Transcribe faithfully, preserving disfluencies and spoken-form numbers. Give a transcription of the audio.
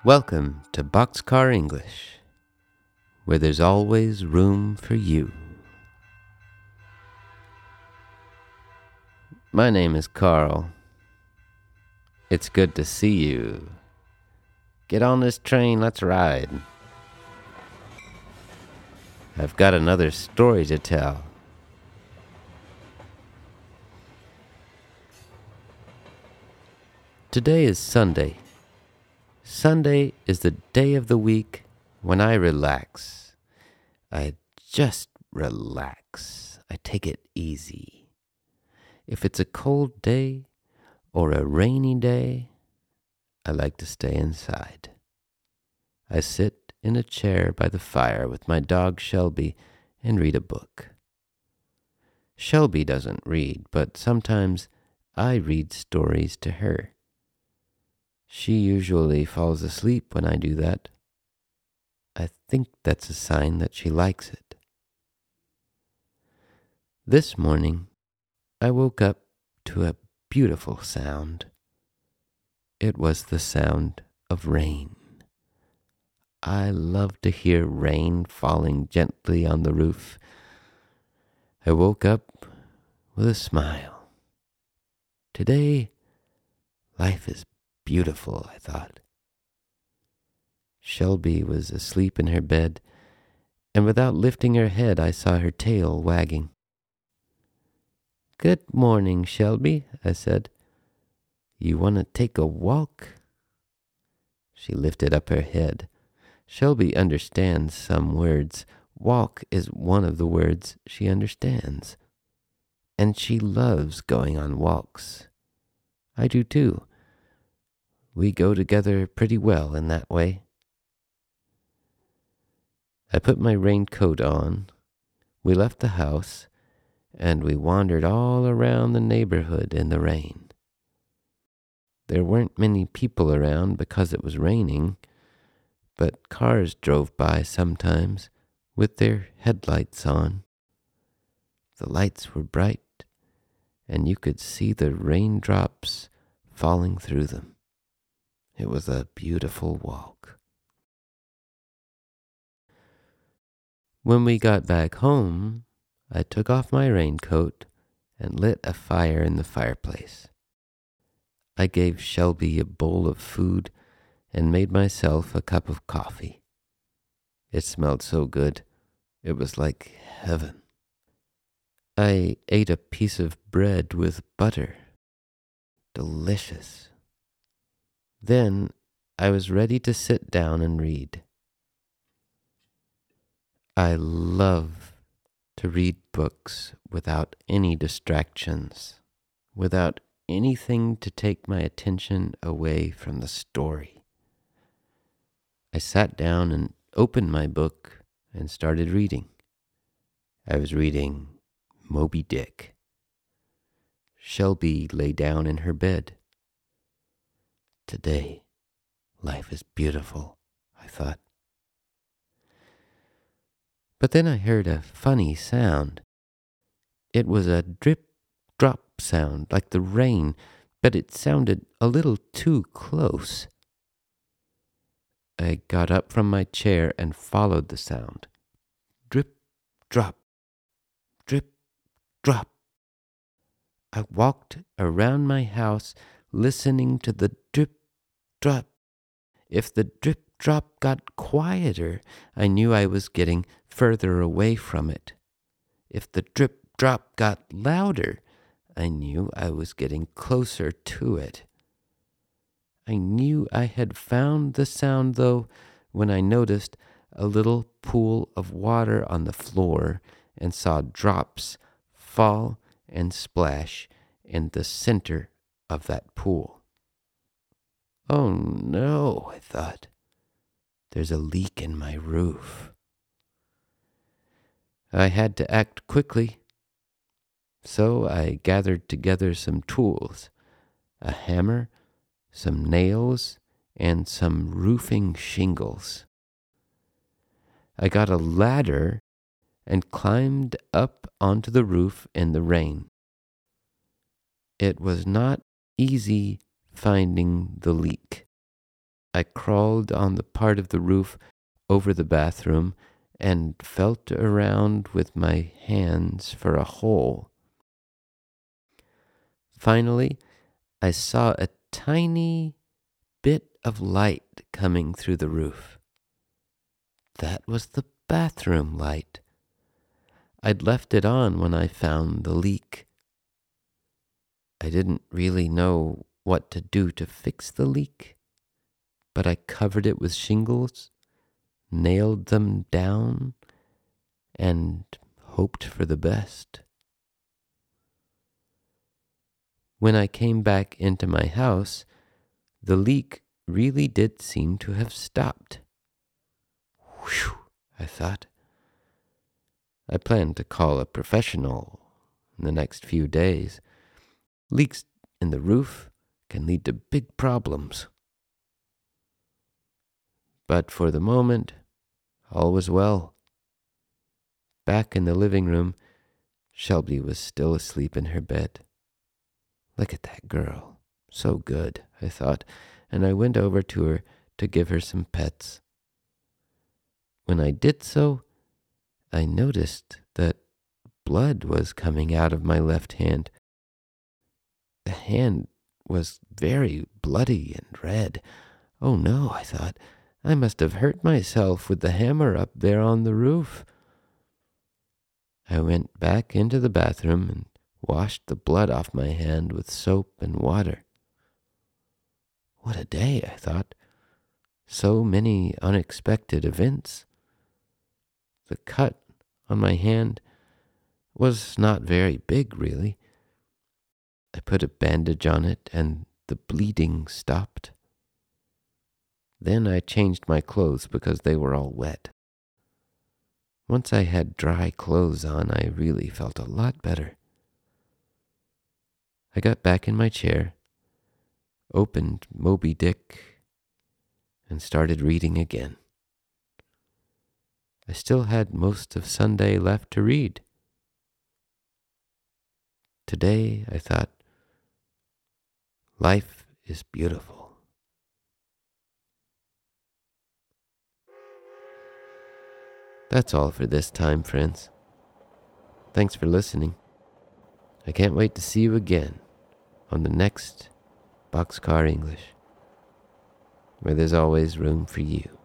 Welcome to Boxcar English, where there's always room for you. My name is Carl. It's good to see you. Get on this train, let's ride. I've got another story to tell. Today is Sunday. Sunday is the day of the week when I relax. I just relax. I take it easy. If it's a cold day or a rainy day, I like to stay inside. I sit in a chair by the fire with my dog Shelby and read a book. Shelby doesn't read, but sometimes I read stories to her. She usually falls asleep when I do that. I think that's a sign that she likes it. This morning, I woke up to a beautiful sound. It was the sound of rain. I love to hear rain falling gently on the roof. I woke up with a smile. Today, life is beautiful, I thought. Shelby was asleep in her bed, and without lifting her head, I saw her tail wagging. "Good morning, Shelby," I said. "You want to take a walk?" She lifted up her head. Shelby understands some words. Walk is one of the words she understands. And she loves going on walks. I do too. We go together pretty well in that way. I put my raincoat on. We left the house, and we wandered all around the neighborhood in the rain. There weren't many people around because it was raining, but cars drove by sometimes with their headlights on. The lights were bright, and you could see the raindrops falling through them. It was a beautiful walk. When we got back home, I took off my raincoat and lit a fire in the fireplace. I gave Shelby a bowl of food and made myself a cup of coffee. It smelled so good. It was like heaven. I ate a piece of bread with butter. Delicious. Then I was ready to sit down and read. I love to read books without any distractions, without anything to take my attention away from the story. I sat down and opened my book and started reading. I was reading Moby Dick. Shelby lay down in her bed. Today, life is beautiful, I thought. But then I heard a funny sound. It was a drip-drop sound, like the rain, but it sounded a little too close. I got up from my chair and followed the sound. Drip, drop, drip, drop. I walked around my house listening to the drip, drop. If the drip, drop got quieter, I knew I was getting further away from it. If the drip, drop got louder, I knew I was getting closer to it. I knew I had found the sound, though, when I noticed a little pool of water on the floor and saw drops fall and splash in the center of that pool. Oh no, I thought. There's a leak in my roof. I had to act quickly, so I gathered together some tools, a hammer, some nails, and some roofing shingles. I got a ladder and climbed up onto the roof in the rain. It was not easy finding the leak. I crawled on the part of the roof over the bathroom and felt around with my hands for a hole. Finally, I saw a tiny bit of light coming through the roof. That was the bathroom light. I'd left it on when I found the leak. I didn't really know what to do to fix the leak, but I covered it with shingles, nailed them down, and hoped for the best. When I came back into my house, the leak really did seem to have stopped. Whew, I thought. I planned to call a professional in the next few days. Leaks in the roof can lead to big problems. But for the moment, all was well. Back in the living room, Shelby was still asleep in her bed. Look at that girl. So good, I thought, and I went over to her to give her some pets. When I did so, I noticed that blood was coming out of my left hand. The hand was very bloody and red. Oh no, I thought, I must have hurt myself with the hammer up there on the roof. I went back into the bathroom and washed the blood off my hand with soap and water. What a day, I thought. So many unexpected events. The cut on my hand was not very big, really. I put a bandage on it and the bleeding stopped. Then I changed my clothes because they were all wet. Once I had dry clothes on, I really felt a lot better. I got back in my chair, opened Moby Dick, and started reading again. I still had most of Sunday left to read. Today, I thought, life is beautiful. That's all for this time, friends. Thanks for listening. I can't wait to see you again on the next Boxcar English, where there's always room for you.